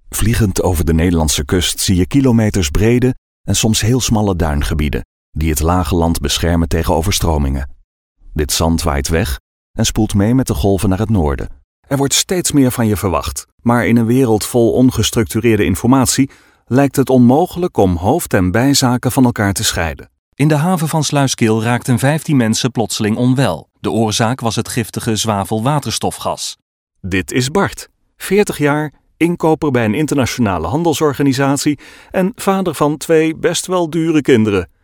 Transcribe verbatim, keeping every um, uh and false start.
Vliegend over de Nederlandse kust zie je kilometers brede en soms heel smalle duingebieden die het lage land beschermen tegen overstromingen. Dit zand waait weg en spoelt mee met de golven naar het noorden. Er wordt steeds meer van je verwacht, maar in een wereld vol ongestructureerde informatie lijkt het onmogelijk om hoofd- en bijzaken van elkaar te scheiden. In de haven van Sluiskil raakten vijftien mensen plotseling onwel. De oorzaak was het giftige zwavelwaterstofgas. Dit is Bart, veertig jaar, inkoper bij een internationale handelsorganisatie en vader van twee best wel dure kinderen.